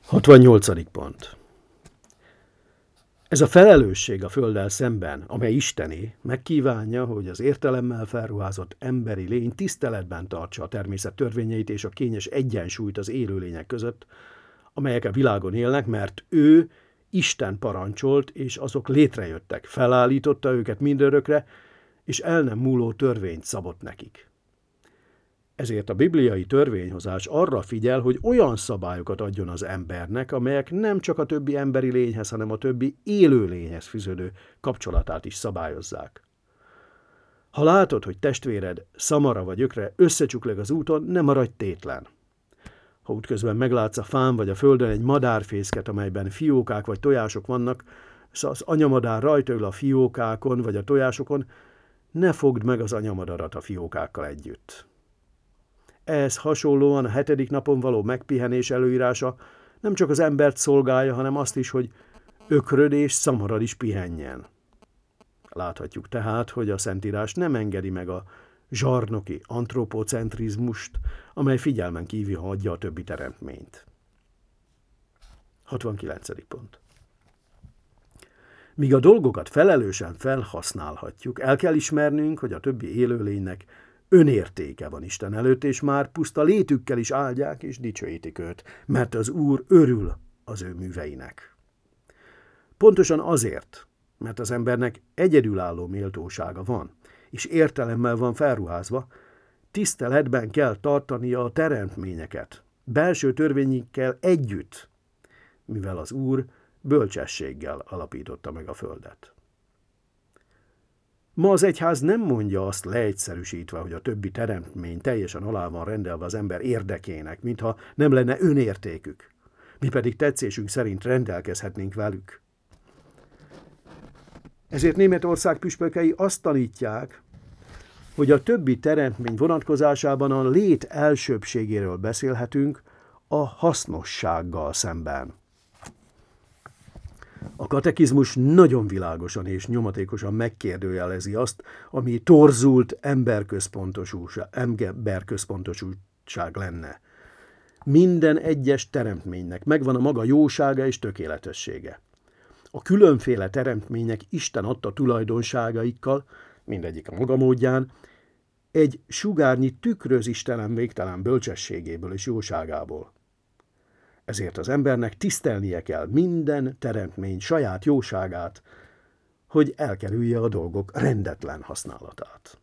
68. pont. Ez a felelősség a földdel szemben, amely Istené, megkívánja, hogy az értelemmel felruházott emberi lény tiszteletben tartsa a természet törvényeit és a kényes egyensúlyt az élőlények között, amelyek a világon élnek, mert ő Isten parancsolt, és azok létrejöttek, felállította őket mindörökre, és el nem múló törvényt szabott nekik. Ezért a bibliai törvényhozás arra figyel, hogy olyan szabályokat adjon az embernek, amelyek nem csak a többi emberi lényhez, hanem a többi élő lényhez fűződő kapcsolatát is szabályozzák. Ha látod, hogy testvéred szamara vagy ökre összecsukleg az úton, ne maradj tétlen. Ha útközben meglátsz a fán vagy a földön egy madárfészket, amelyben fiókák vagy tojások vannak, és az anyamadár rajta ül a fiókákon vagy a tojásokon, ne fogd meg az anyamadarat a fiókákkal együtt. Ehhez hasonlóan a 7. napon való megpihenés előírása nem csak az embert szolgálja, hanem azt is, hogy ökröd és szamarad is pihenjen. Láthatjuk tehát, hogy a Szentírás nem engedi meg a zsarnoki antropocentrizmust, amely figyelmen kívül hagyja a többi teremtményt. 69. pont. Míg a dolgokat felelősen felhasználhatjuk, el kell ismernünk, hogy a többi élőlénynek önértéke van Isten előtt, és már puszta létükkel is áldják és dicsőítik őt, mert az Úr örül az ő műveinek. Pontosan azért, mert az embernek egyedülálló méltósága van, és értelemmel van felruházva, tiszteletben kell tartania a teremtményeket, belső törvényekkel együtt, mivel az Úr bölcsességgel alapította meg a földet. Ma az egyház nem mondja azt leegyszerűsítve, hogy a többi teremtmény teljesen alá van rendelve az ember érdekének, mintha nem lenne önértékük. Mi pedig tetszésünk szerint rendelkezhetnénk velük. Ezért Németország püspökei azt tanítják, hogy a többi teremtmény vonatkozásában a lét elsőbbségéről beszélhetünk a hasznossággal szemben. A katekizmus nagyon világosan és nyomatékosan megkérdőjelezi azt, ami torzult emberközpontosúság lenne. Minden egyes teremtménynek megvan a maga jósága és tökéletessége. A különféle teremtmények Isten adta tulajdonságaikkal, mindegyik a maga módján, egy sugárnyi tükröz Istenem végtelen bölcsességéből és jóságából. Ezért az embernek tisztelnie kell minden teremtmény saját jóságát, hogy elkerülje a dolgok rendetlen használatát.